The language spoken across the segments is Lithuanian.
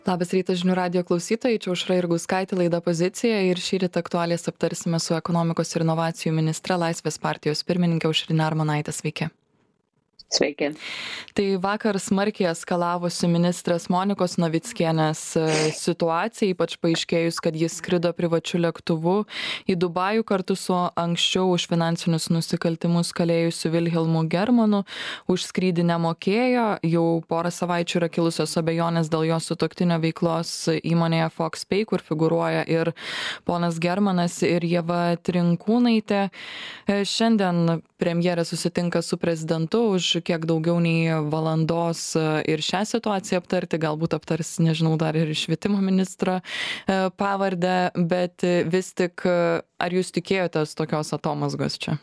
Labas rytas žinių radijo klausytojai, čia Aušra Jurgauskaitė, laida Pozicija ir šįryt aktualijas aptarsime su ekonomikos ir inovacijų ministre Laisvės partijos pirmininkė Aušrine Armonaite. Sveiki. Sveiki. Tai vakar smarkiai eskalavosi ministrės Monikos Navickienės situacija, ypač paaiškėjus, kad jis skrido privačiu lėktuvu į Dubajų kartu su anksčiau už finansinius nusikaltimus kalėjusiu Vilhelmu Germanu. Už skrydį nemokėjo, jau porą savaičių yra kilusios abejonės dėl jo sutuoktinio veiklos įmonėje FoxPay, kur figūruoja ir ponas Germanas ir Ieva Trinkūnaitė. Šiandien premjerė susitinka su prezidentu už kiek daugiau nei valandos ir šią situaciją aptarti, galbūt aptars, nežinau, dar ir švietimo ministro pavardę, bet vis tik, ar jūs tikėjotės tokios atomazgos čia?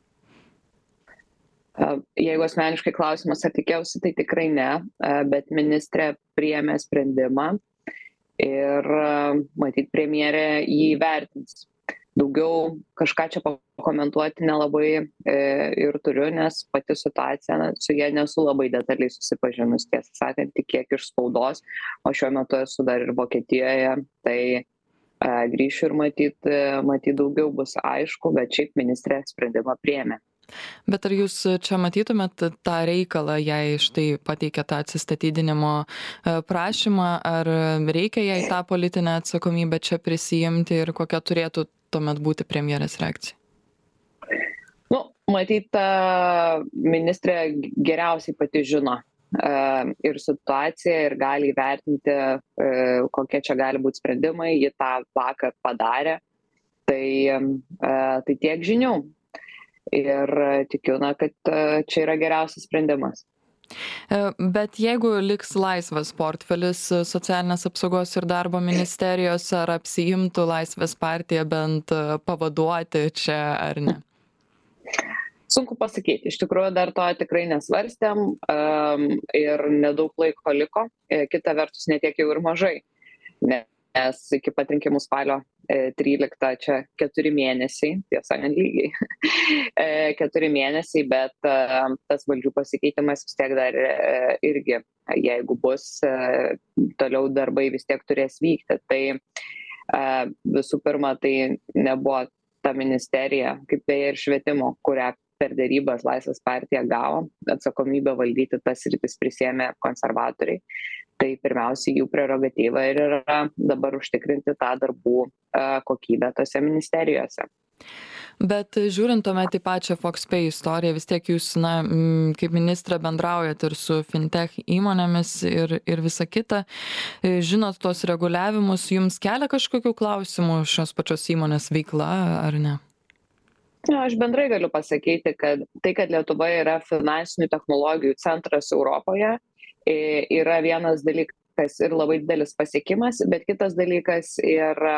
Jeigu asmeniškai klausimas, ar tikėjausi, tai tikrai ne, bet ministrė priėmė sprendimą ir matyt premjerė jį vertins. Daugiau kažką čia pakomentuoti nelabai ir turiu, nes pati situacija su jie nesu labai detaliai susipažinus, tiesą sakant, tik kiek iš spaudos, o šiuo metu esu dar ir Vokietijoje, tai grįšiu ir matyt daugiau bus aišku, bet šiaip ministrė sprendimą priėmė. Bet ar jūs čia matytumėt tą reikalą, jei štai pateikė tą atsistatydinimo prašymą, ar reikia jai tą politinę atsakomybę čia prisijimti ir kokia turėtų tuomet būti premjerės reakcija? Matyt, ministrė geriausiai pati žino ir situaciją ir gali įvertinti, kokie čia gali būti sprendimai, ji tą vakar padarė, tai tiek žinių. Ir tikiu, kad čia yra geriausias sprendimas. Bet jeigu liks laisvas portfelis socialinės apsaugos ir darbo ministerijos, ar apsiimtų Laisvės partija bent pavaduoti čia ar ne? Sunku pasakyti. Iš tikrųjų, dar to tikrai nesvarstėm ir nedaug laiko liko. Kita vertus, netiek jau ir mažai. Nes iki pat rinkimų spalio 13 čia 4 mėnesiai, tiesa, lygiai 4 mėnesiai, bet tas valdžių pasikeitimas vis tiek dar irgi, jeigu bus, toliau darbai vis tiek turės vykti. Tai visų pirma, tai nebuvo ta ministerija, kaip beje ir švietimo, kurią per dėrybas Laisvės partija gavo, atsakomybę valdyti tas sritis prisiėmė konservatoriai. Tai pirmiausiai jų prerogatyva ir yra dabar užtikrinti tą darbų kokybę tose ministerijose. Bet žiūrint tuomet į pačią FoxPay istoriją, vis tiek jūs, kaip ministrė bendraujat ir su fintech įmonėmis ir visa kita, žinot tos reguliavimus, jums kelia kažkokių klausimų šios pačios įmonės veikla ar ne? Aš bendrai galiu pasakyti, kad tai, kad Lietuva yra finansinių technologijų centras Europoje, yra vienas dalykas ir labai didelis pasiekimas, bet kitas dalykas yra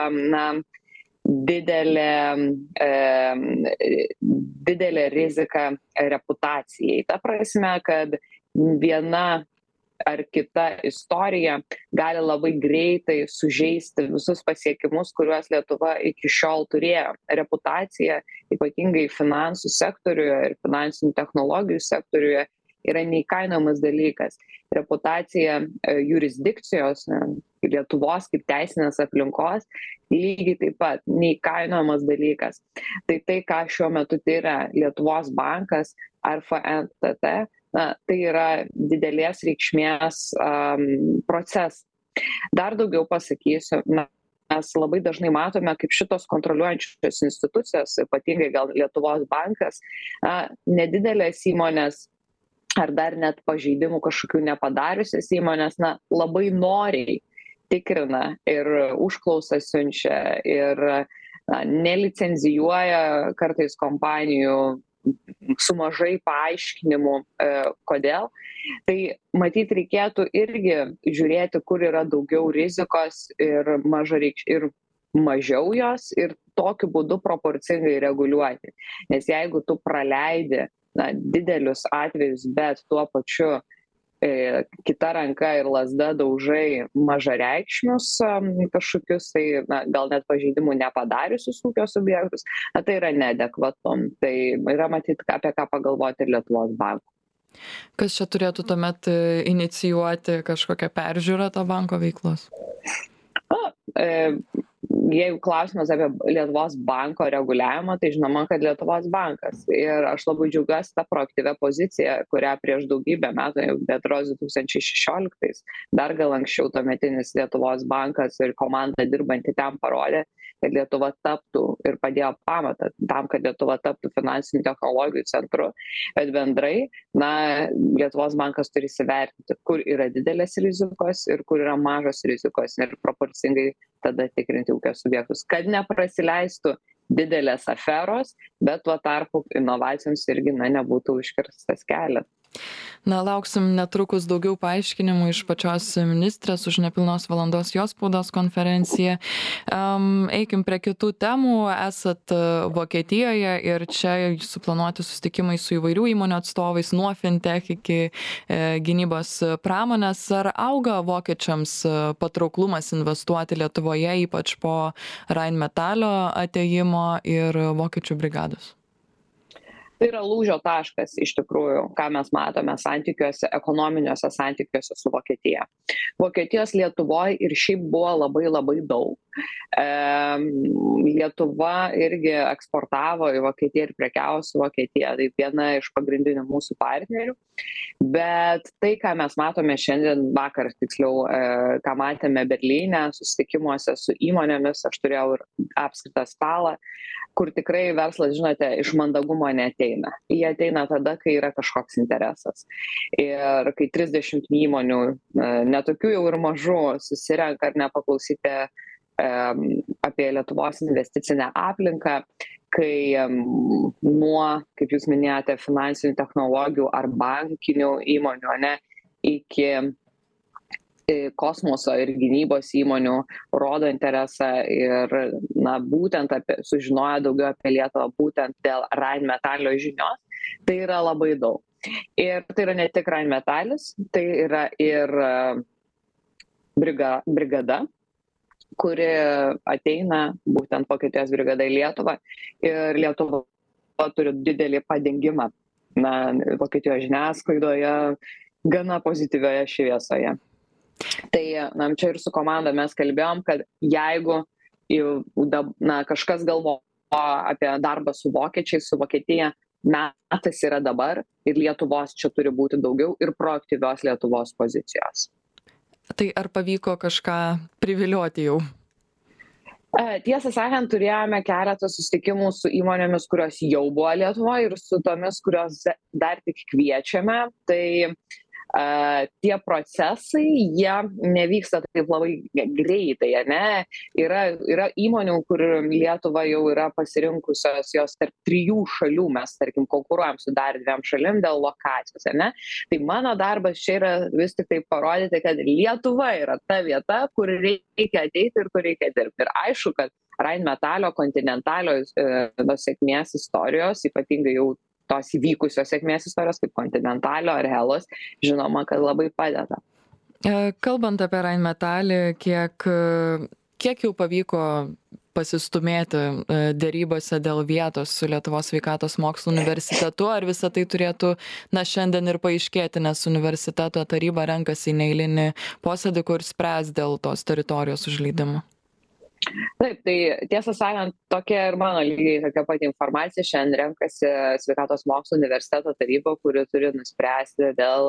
didelė rizika reputacijai. Ta prasme, kad viena ar kita istorija gali labai greitai sužeisti visus pasiekimus, kuriuos Lietuva iki šiol turėjo. Reputacija, ypatingai finansų sektoriuje ir finansinių technologijų sektoriuje, yra neįkainojamas dalykas. Reputacija jurisdikcijos, Lietuvos kaip teisinės aplinkos, lygiai taip pat neįkainojamas dalykas. Tai, ką šiuo metu tyria Lietuvos bankas ar FNTT, tai yra didelės reikšmės procesas. Dar daugiau pasakysiu, mes labai dažnai matome, kaip šitos kontroliuojančios institucijos, ypatingai gal Lietuvos bankas, nedidelės įmonės ar dar net pažeidimų kažkokių nepadariusios įmonės, labai noriai tikrina ir užklausas siunčia ir nelicenzijuoja kartais kompanijų su mažai paaiškinimų, kodėl. Tai matyt reikėtų irgi žiūrėti, kur yra daugiau rizikos ir mažiau jos ir tokiu būdu proporcingai reguliuoti. Nes jeigu tu praleidi didelius atvejus, bet tuo pačiu kita ranka ir lazda daužai mažareikšmius kažkokius, tai gal net pažeidimų nepadariusius ūkio subjektus, tai yra neadekvatu. Tai yra matyt apie ką pagalvoti ir Lietuvos bankų. Kas čia turėtų tuomet inicijuoti kažkokią peržiūrą to banko veiklos? Jeigu klausimas apie Lietuvos banko reguliavimą, tai žinoma, kad Lietuvos bankas. Ir aš labai džiaugiuosi tą proaktyvę poziciją, kurią prieš daugybę metų, berods 2016, dar gal anksčiau tuometinis Lietuvos bankas ir komanda dirbanti ten parodė, kad Lietuva taptų ir padėjo pamatą tam, kad Lietuva taptų finansinių technologijų centru. Bet bendrai, Lietuvos bankas turi įsivertinti, kur yra didelės rizikos ir kur yra mažos rizikos ir proporcingai tada tikrinti ūkio subjektus, kad neprasileistų didelės aferos, bet tuo tarpu inovacijoms irgi nebūtų užkirstas kelias. Lauksim netrukus daugiau paaiškinimų iš pačios ministrės už nepilnos valandos jos spaudos konferenciją. Eikim prie kitų temų. Esat Vokietijoje ir čia suplanuoti susitikimai su įvairių įmonių atstovais, nuo fintech iki gynybos pramonės. Ar auga vokiečiams patrauklumas investuoti Lietuvoje, ypač po Rheinmetallio atėjimo ir vokiečių brigados? Tai yra lūžio taškas iš tikrųjų, ką mes matome santykiuose, ekonominiuose santykiuose su Vokietija. Vokietijos Lietuvoje ir šiaip buvo labai daug. Lietuva irgi eksportavo į Vokietiją ir prekiavo su Vokietija, tai viena iš pagrindinių mūsų partnerių. Bet tai, ką mes matome šiandien, vakar tiksliau, ką matėme Berlyne, susitikimuose su įmonėmis, aš turėjau ir apskritą stalą, kur tikrai verslas, žinote, iš mandagumo neateina. Jie ateina tada, kai yra kažkoks interesas. Ir kai 30 įmonių, netokių jau ir mažų, susirenka ar nepaklausyti apie Lietuvos investicinę aplinką, kai nuo, kaip jūs minėjote, finansinių technologijų ar bankinių įmonių, iki kosmoso ir gynybos įmonių rodo interesą ir būtent sužinojo daugiau apie Lietuvą būtent dėl Rheinmetallio žinios, tai yra labai daug. Ir tai yra ne tik Rheinmetallis, tai yra ir brigada, kuri ateina, būtent Vokietijos brigada į Lietuvą, ir Lietuva turi didelį padengimą Vokietijos žiniasklaidoje, gana pozityvioje šviesoje. Tai čia ir su komanda mes kalbėjom, kad jeigu kažkas galvoja apie darbą su vokiečiais, su Vokietija, metas yra dabar ir Lietuvos čia turi būti daugiau ir proaktyvios Lietuvos pozicijos. Tai ar pavyko kažką privilioti jau? Tiesą sakant, turėjome keletą susitikimų su įmonėmis, kurios jau buvo Lietuvoje ir su tomis, kurios dar tik kviečiame. Tai tie procesai, jie nevyksta taip labai greitai, Yra įmonių, kur Lietuva jau yra pasirinkusios jos tarp 3 šalių, mes, tarkim, konkuruojam su dar 2 šalim dėl lokacijos, Tai mano darbas čia yra vis tik tai parodyti, kad Lietuva yra ta vieta, kur reikia ateiti ir kur reikia dirbti. Ir aišku, kad Rheinmetallio, Continentalio sėkmės istorijos, ypatingai jau tos įvykusios sėkmės istorijos kaip Continentalio ar Helos, žinoma, kad labai padeda. Kalbant apie Rheinmetallį, kiek jau pavyko pasistumėti derybose dėl vietos su Lietuvos sveikatos mokslų universitetu, ar visa tai turėtų šiandien ir paaiškėti, nes universiteto taryba renkasi į neeilinį posėdį, kur spręs dėl tos teritorijos užleidimo? Taip, tai tiesą sakant, tokia ir mano lygiai tokia pati informacija. Šiandien renkasi sveikatos mokslo universiteto taryba, kuri turi nuspręsti dėl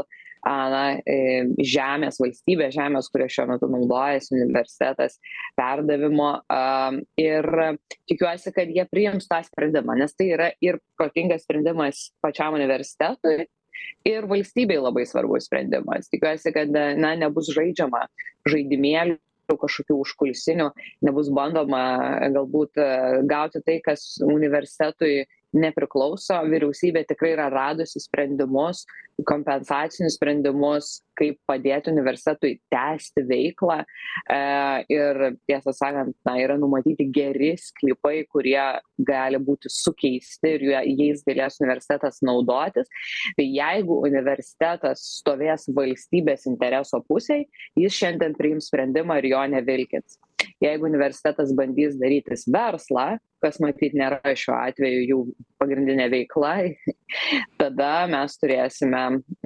žemės, valstybės žemės, kuria šiuo metu naudojasi universitetas, perdavimo. Ir tikiuosi, kad jie priims tą sprendimą, nes tai yra ir protingas sprendimas pačiam universitetui, ir valstybei labai svarbus sprendimas. Tikiuosi, kad nebus žaidžiama žaidimėlių kažkokių užkulisinių, nebus bandoma galbūt gauti tai, kas universitetui nepriklauso. Vyriausybė tikrai yra radusi sprendimus, kompensacinius sprendimus, kaip padėti universitetui tęsti veiklą. Ir tiesą sakant, yra numatyti geri sklypai, kurie gali būti sukeisti ir jais galės universitetas naudotis. Tai jeigu universitetas stovės valstybės intereso pusėj, jis šiandien priims sprendimą ir jo nevilkins. Jeigu universitetas bandys darytis verslą, kas matyt nėra šiuo atveju jų pagrindinė veikla, tada mes turėsime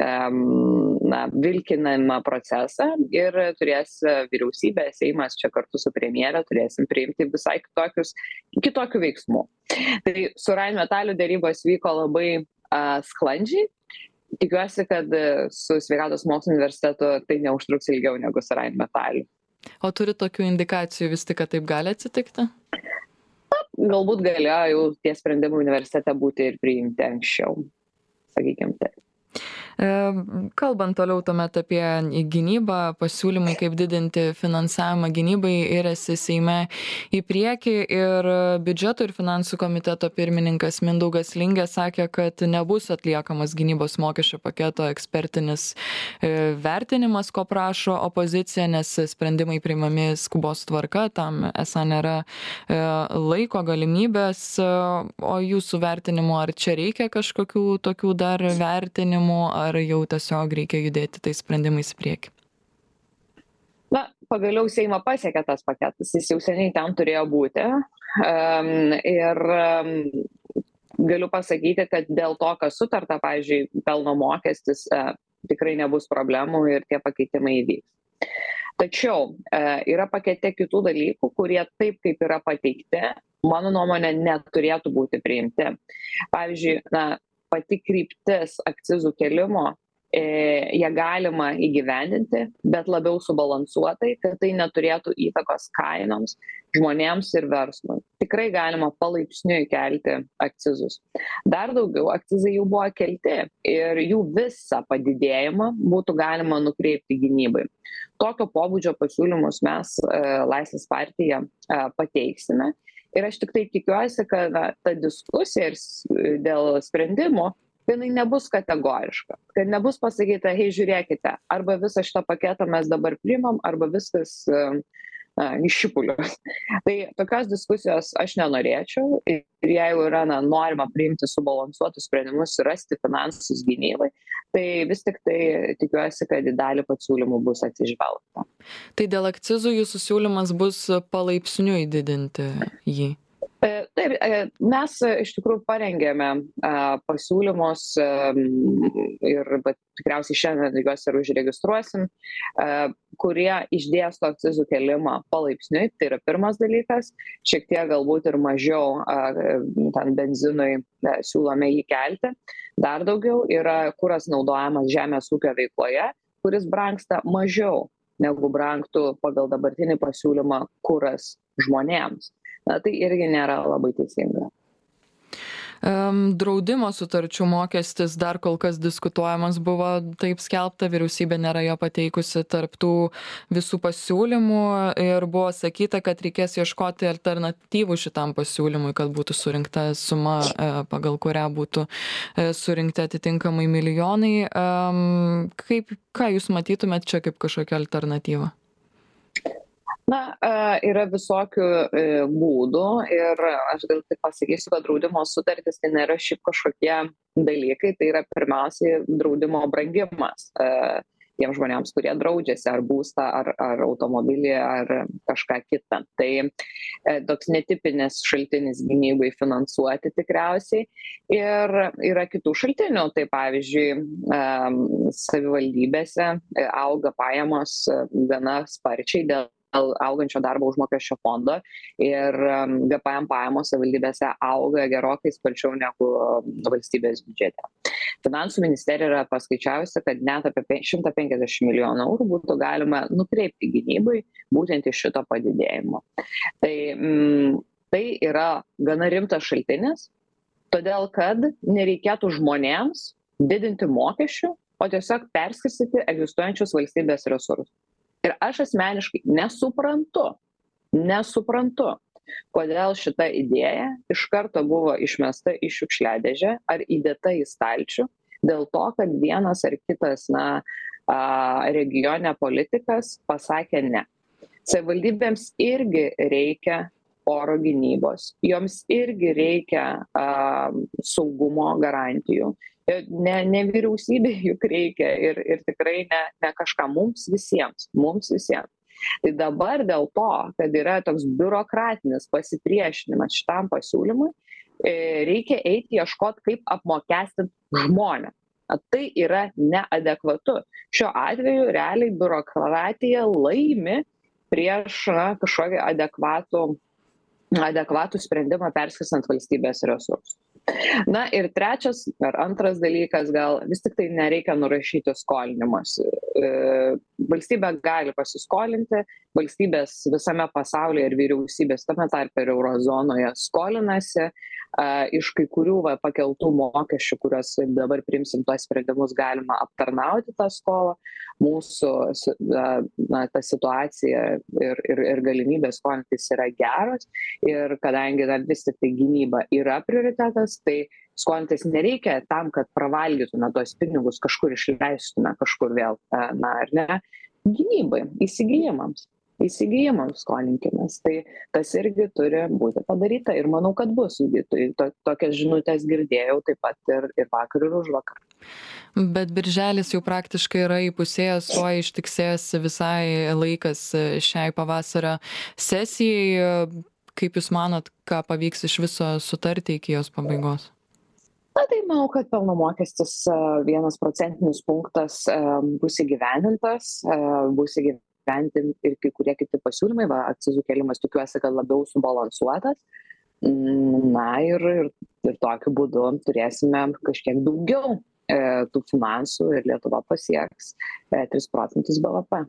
vilkinamą procesą ir turės vyriausybė, Seimas čia kartu su premjere turėsim priimti visai kitokių veiksmų. Tai su Rheinmetall dėrybos vyko labai sklandžiai. Tikiuosi, kad su Sveikatos mokslų universitetu tai neužtruks ilgiau negu su Rheinmetall. O turi tokių indikacijų vis tik, kad taip gali atsitikti? Galbūt galėjo jau tie sprendimai universitete būti ir priimti anksčiau, sakykime taip. Kalbant toliau tuomet apie gynybą, pasiūlymai, kaip didinti finansavimą gynybai iriasi Seime į priekį ir biudžeto ir finansų komiteto pirmininkas Mindaugas Lingė sakė, kad nebus atliekamas gynybos mokesčio paketo ekspertinis vertinimas, ko prašo opozicija, nes sprendimai priimami skubos tvarka, tam esą nėra laiko galimybės, o jūsų vertinimu, ar čia reikia kažkokių tokių dar vertinimų, ar jau tiesiog reikia judėti tais sprendimais į priekį? Na, pagaliau Seimą pasiekė tas paketas, jis jau seniai ten turėjo būti. Ir galiu pasakyti, kad dėl to, kas sutarta, pavyzdžiui, pelno mokestis, tikrai nebus problemų ir tie pakeitimai įvyks. Tačiau yra pakete kitų dalykų, kurie taip, kaip yra pateikti, mano nuomonė, neturėtų būti priimti. Pavyzdžiui, pati kryptis akcizų kelimo, ją galima įgyvendinti, bet labiau subalansuotai, kad tai neturėtų įtakos kainoms, žmonėms ir verslui. Tikrai galima palaipsniui kelti akcizus. Dar daugiau, akcizai jau buvo kelti ir jų visą padidėjimą būtų galima nukreipti gynybai. Tokio pobūdžio pasiūlymus mes Laisvės partija pateiksime. Ir aš tik tai tikiuosi, kad ta diskusija dėl sprendimo, jinai nebus kategoriška, kad nebus pasakyta, hei, žiūrėkite, arba visą šitą paketą mes dabar priimam, arba viskas iššipulius. Tai tokios diskusijos aš nenorėčiau ir jeigu yra norima priimti subalansuotus sprendimus ir rasti finansus gynybai, tai vis tik tai tikiuosi, kad į dalį pasiūlymų bus atsižvelgta. Tai dėl akcizų jūsų siūlymas bus palaipsniui didinti jį? Taip, mes iš tikrųjų parengėme pasiūlymus ir tikriausiai šiandien juos ir užregistruosim, kurie išdėsto akcizų kelimą palaipsniui, tai yra pirmas dalykas, šiek tiek galbūt ir mažiau ten benzinui siūlome jį kelti. Dar daugiau yra kuras naudojamas žemės ūkio veikloje, kuris brangsta mažiau negu brangtų pagal dabartinį pasiūlymą kuras žmonėms. Tai irgi nėra labai teisinga. Draudimo sutarčių mokestis dar kol kas diskutuojamas buvo, taip skelbta, vyriausybė nėra jo pateikusi tarp tų visų pasiūlymų ir buvo sakyta, kad reikės ieškoti alternatyvų šitam pasiūlymui, kad būtų surinkta suma, pagal kurią būtų surinkti atitinkamai milijonai. Ką jūs matytumėt čia kaip kažkokią alternatyvą? Yra visokių būdų ir aš gal tik pasakysiu, kad draudimo sutartis tai nėra šiaip kažkokie dalykai, tai yra pirmiausiai draudimo brangimas tiem žmonėms, kurie draudžiasi ar būstą, ar automobilį, ar kažką kitą. Tai toks netipinis šaltinis gynybai finansuoti tikriausiai. Ir yra kitų šaltinių, tai pavyzdžiui, savivaldybėse auga pajamos gana sparčiai dėl augančio darbo užmokesčio fondo ir GPM pajamos savivaldybėse auga gerokai sparčiau negu valstybės biudžete. Finansų ministerija yra paskaičiavusi, kad net apie 150 milijonų eurų būtų galima nukreipti gynybai būtent iš šito padidėjimo. Tai yra gana rimtas šaltinis, todėl kad nereikėtų žmonėms didinti mokesčių, o tiesiog perskirstyti egzistuojančius valstybės resursus. Ir aš asmeniškai nesuprantu, kodėl šita idėja iš karto buvo išmesta į šiukšliadėžę ar įdėta į stalčių, dėl to, kad vienas ar kitas regione politikas pasakė ne. Savivaldybėms irgi reikia oro gynybos, joms irgi reikia saugumo garantijų. Ne vyriausybė juk reikia ir tikrai ne kažką mums visiems. Tai dabar dėl to, kad yra toks biurokratinis pasipriešinimas šitam pasiūlymui, reikia eiti ieškoti, kaip apmokestinti žmonės. Tai yra neadekvatu. Šiuo atveju realiai biurokratija laimi prieš kažkokį adekvatų sprendimą perskirstant valstybės resursus. Na ir trečias ar antras dalykas, gal vis tik tai nereikia nurašyti skolinimuose. Valstybė gali pasiskolinti, valstybės visame pasaulyje ir vyriausybės tame tarpe ir eurozonoje skolinasi. Iš kai kurių pakeltų mokesčių, kuriuos dabar priimsim tuos sprendimus, galima aptarnauti tą skolą. Mūsų ta situacija ir galimybė skolintis yra geros ir kadangi vis tik tai gynyba yra prioritetas, tai skolintis nereikia tam, kad pravalgytume tuos pinigus, kažkur išleistume, kažkur vėl, ar ne, gynybai, įsigijimams skolinkimės. Tai tas irgi turi būti padaryta ir manau, kad bus. Tokias žinutės girdėjau taip pat ir vakar ir užvakar. Bet birželis jau praktiškai yra įpusėjęs, tuo ištiksėjęs visai laikas šiai pavasario sesijai. Kaip Jūs manot, ką pavyks iš viso sutarti iki jos pabaigos? Na tai manau, kad pelno mokestis 1 procentinis punktas bus įgyvendintas, bus įgyvendinti ir kai kurie kiti pasiūlymai, akcizų kėlimas tikiuosi, kad labiau subalansuotas. Na ir tokiu būdu turėsime kažkiek daugiau tų finansų ir Lietuva pasieks 3 procentus BVP.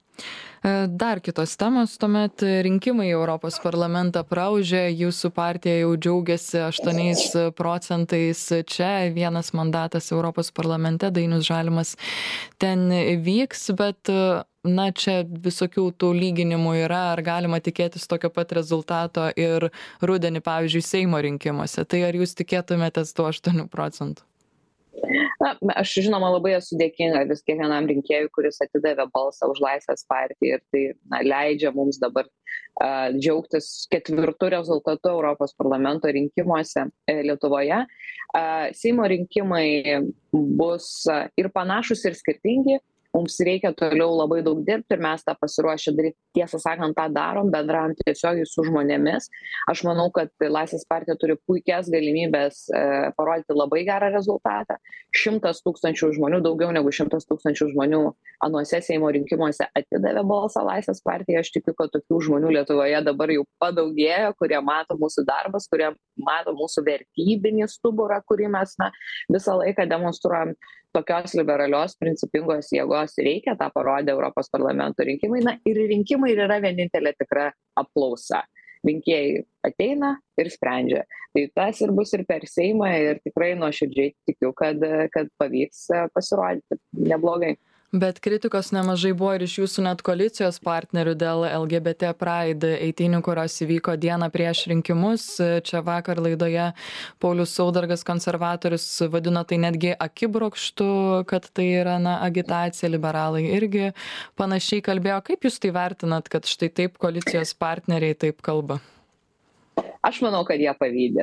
Dar kitos temos, tuomet rinkimai į Europos parlamentą praūžė, jūsų partija jau džiaugiasi 8 procentais čia, 1 mandatas Europos parlamente, Dainius Žalimas ten vyks, bet čia visokių tų lyginimų yra, ar galima tikėtis tokio pat rezultato ir rudenį, pavyzdžiui, Seimo rinkimuose, tai ar jūs tikėtumėtės tų 8 procentų? Na, aš žinoma labai esu dėkinga vis kiekvienam rinkėjui, kuris atidavė balsą už Laisvės partiją ir tai leidžia mums dabar džiaugtis 4. rezultatu Europos parlamento rinkimuose Lietuvoje. Seimo rinkimai bus ir panašus, ir skirtingi. Mums reikia toliau labai daug dirbti ir mes tą pasiruošę daryti, tiesą sakant, tą darom, bendraujam tiesiogiai su žmonėmis. Aš manau, kad Laisvės partija turi puikias galimybės parodyti labai gerą rezultatą. 100 000 žmonių, daugiau negu 100 000 žmonių anuose Seimo rinkimuose atidavė balsą Laisvės partijai. Aš tikiu, kad tokių žmonių Lietuvoje dabar jau padaugėjo, kurie mato mūsų darbas, kurie mato mūsų vertybinį stuburą, kurį mes visą laiką demonstruojam. Tokios liberalios, principingos jėgos reikia, tą parodė Europos parlamento rinkimai. Na ir rinkimai yra vienintelė tikra apklausa. Rinkėjai ateina ir sprendžia. Tai tas ir bus ir per Seimą ir tikrai nuoširdžiai tikiu, kad pavyks pasirodyti neblogai. Bet kritikos nemažai buvo ir iš jūsų net koalicijos partnerių dėl LGBT Pride eitynių, kurios įvyko dieną prieš rinkimus. Čia vakar laidoje Paulius Saudargas, konservatorius, vadino tai netgi akibrokštu, kad tai yra agitacija, liberalai irgi panašiai kalbėjo. Kaip jūs tai vertinat, kad štai taip koalicijos partneriai taip kalba? Aš manau, kad jie pavydi.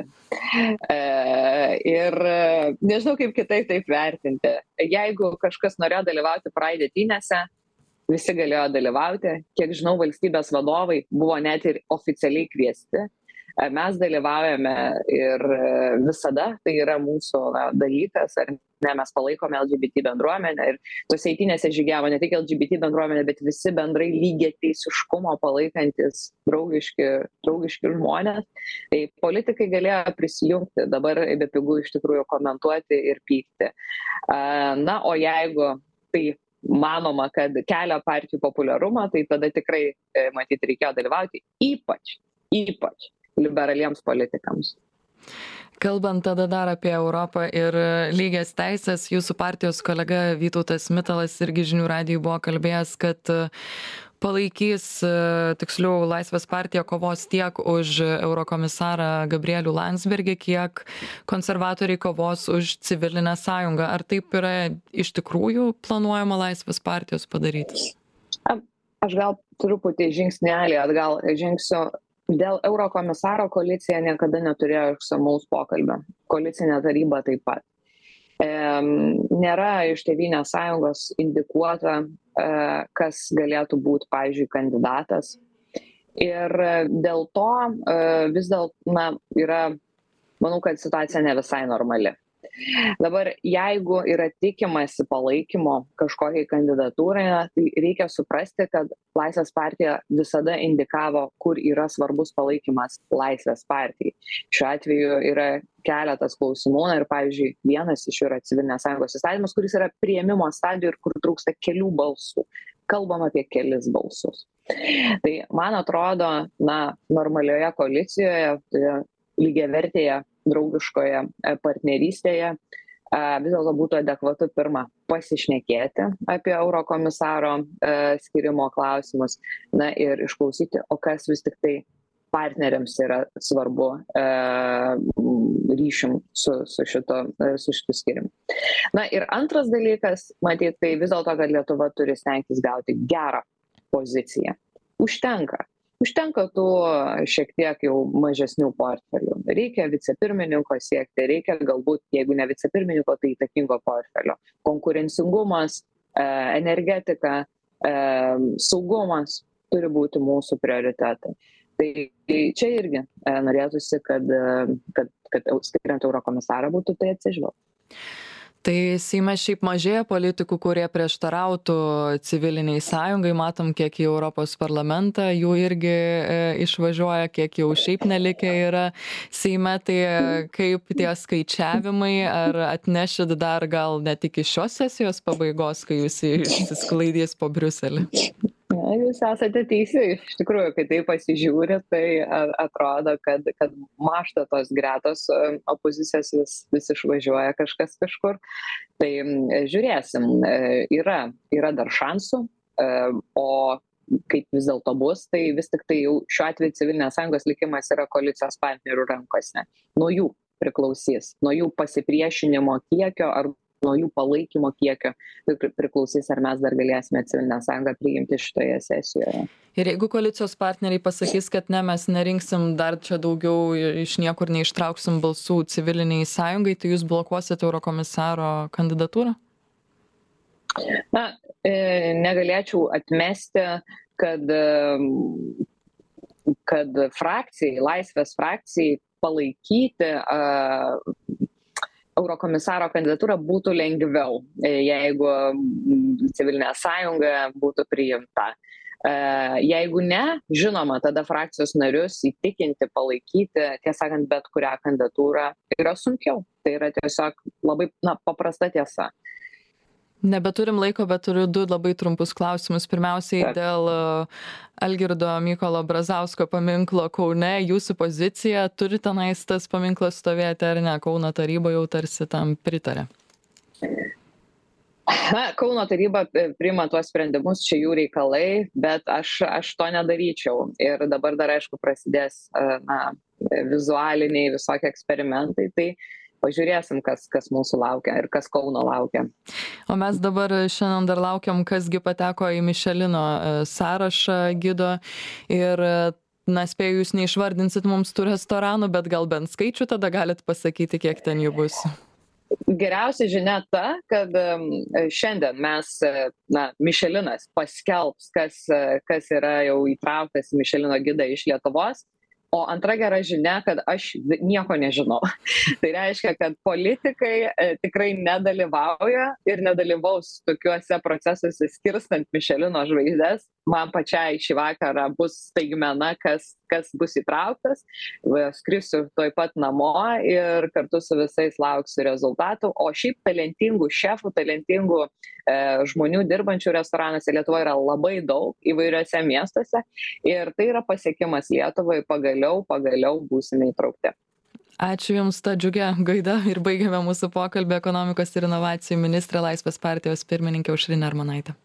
Ir nežinau, kaip kitaip taip vertinti. Jeigu kažkas norėjo dalyvauti Pride eitynėse, visi galėjo dalyvauti. Kiek žinau, valstybės vadovai buvo net ir oficialiai kviesti. Mes dalyvaujame ir visada, tai yra mūsų dalykas, ar ne, mes palaikome LGBT bendruomenę ir tos eitynėse žygiavo ne tik LGBT bendruomenė, bet visi bendrai lygiateisiškumo palaikantis draugiški žmonės. Tai politikai galėjo prisijungti, dabar bepigu iš tikrųjų komentuoti ir pykti. Na, o jeigu tai manoma, kad kelia partijų populiarumą, tai tada tikrai, matyt, reikėjo dalyvauti, ypač liberaliems politikams. Kalbant tada dar apie Europą ir lygias teisės, jūsų partijos kolega Vytautas Mitalas irgi Žinių radijui buvo kalbėjęs, kad palaikys, tiksliau, Laisvės partija kovos tiek už eurokomisarą Gabrielių Landsbergį, kiek konservatoriai kovos už civilinę sąjungą. Ar taip yra iš tikrųjų planuojama Laisvės partijos padaryti? Aš gal truputį žingsnelį atgal žingsiu. Dėl eurokomisaro koalicija niekada neturėjo išsamaus pokalbio. Koalicinė taryba taip pat. Nėra iš Tėvynės sąjungos indikuota, kas galėtų būti, pavyzdžiui, kandidatas. Ir dėl to vis yra, manau, kad situacija ne visai normali. Dabar, jeigu yra tikimasi palaikymo kažkokiai kandidatūrai, tai reikia suprasti, kad Laisvės partija visada indikavo, kur yra svarbus palaikymas Laisvės partijai. Šiuo atveju yra keletas klausimų ir, pavyzdžiui, vienas iš jų yra Civilinės sąjungos įstatymas, kuris yra priėmimo stadijoje ir kur trūksta kelių balsų. Kalbam apie kelis balsus. Tai, man atrodo, normalioje koalicijoje, lygiavertėje draugiškoje partnerystėje vis dėlto būtų adekvatu pirma pasišnekėti apie eurokomisaro skirimo klausimus, ir išklausyti, o kas vis tik tai partneriams yra svarbu ryšium su šitu skirimu. Ir antras dalykas, matyt, tai vis dėlto, kad Lietuva turi stengtis gauti gerą poziciją. Užtenka tų šiek tiek jau mažesnių portfelių. Reikia vicepirmininko siekti, reikia galbūt, jeigu ne vicepirmininko, tai įtakingo portfelio. Konkurencingumas, energetika, saugumas turi būti mūsų prioritetai. Tai čia irgi norėtųsi, kad skiriant eurokomisarą būtų tai atsižvelgta. Tai Seime šiaip mažėja politikų, kurie prieštarautų civiliniai sąjungai. Matom, kiek į Europos parlamentą jų irgi išvažiuoja, kiek jau šiaip nelikę yra Seime. Tai kaip tie skaičiavimai, ar atnešit dar gal net iki šios sesijos pabaigos, kai jūs išsisklaidys po Briuselį? Jūs esate teisi, iš tikrųjų, kai tai pasižiūri, tai atrodo, kad mažta tos gretos opozicijos vis išvažiuoja kažkas kažkur. Tai žiūrėsim, yra dar šansų, o kaip vis dėlto bus, tai vis tik tai jau šiuo atveju Civilinės sąjungos likimas yra koalicijos partnerių rankose. Nuo jų priklausys, nuo jų pasipriešinimo kiekio ar nuo jų palaikymo kiekio priklausys, ar mes dar galėsime Civilinę sąjungą priimti šitoje sesijoje. Ir jeigu koalicijos partneriai pasakys, kad ne, mes nerinksim dar čia daugiau, iš niekur neištrauksim balsų Civiliniai sąjungai, tai jūs blokuosit eurokomisaro kandidatūrą? Negalėčiau atmesti, kad frakcijai, Laisvės frakcijai palaikyti eurokomisaro kandidatūrą būtų lengviau, jeigu Civilinė sąjunga būtų priimta. Jeigu ne, žinoma, tada frakcijos narius įtikinti, palaikyti, tiesą sakant, bet kurią kandidatūrą yra sunkiau. Tai yra tiesiog labai paprasta tiesa. Nebeturim laiko, bet turiu du labai trumpus klausimus. Pirmiausiai dėl Algirdo Mykolo Brazausko paminklo Kaune. Jūsų pozicija, turi tenais tas paminklas stovėti ar ne? Kauno taryba jau tarsi tam pritarė. Kauno taryba priima tuos sprendimus, čia jų reikalai, bet aš to nedaryčiau. Ir dabar dar, aišku, prasidės vizualiniai visokie eksperimentai. Tai pažiūrėsim, kas mūsų laukia ir kas Kauno laukia. O mes dabar šiandien dar laukiam, kasgi pateko į Mišelino sąrašą gido. Ir, spėju, jūs neišvardinsit mums tų restoranų, bet gal bent skaičių tada galit pasakyti, kiek ten jų bus. Geriausia žinia ta, kad šiandien mes, Mišelinas paskelbs, kas yra jau įtrauktas į Mišelino gidą iš Lietuvos. O antra gera žinia, kad aš nieko nežinau. Tai reiškia, kad politikai tikrai nedalyvauja ir nedalyvaus tokiuose procesuose skirstant Mišelino žvaigždes. Man pačiai šį vakarą bus staigmena, kas bus įtrauktas. Skrisiu tuoj pat namo ir kartu su visais lauksiu rezultatų. O šiaip talentingų šefų, talentingų žmonių dirbančių restoranuose Lietuvoje yra labai daug įvairiuose miestuose. Ir tai yra pasiekimas Lietuvai, pagaliau būsime įtraukti. Ačiū Jums ta džiugia gaida ir baigiame mūsų pokalbį. Ekonomikos ir inovacijų ministrė, Laisvės partijos pirmininkė Aušrinė Armonaitė.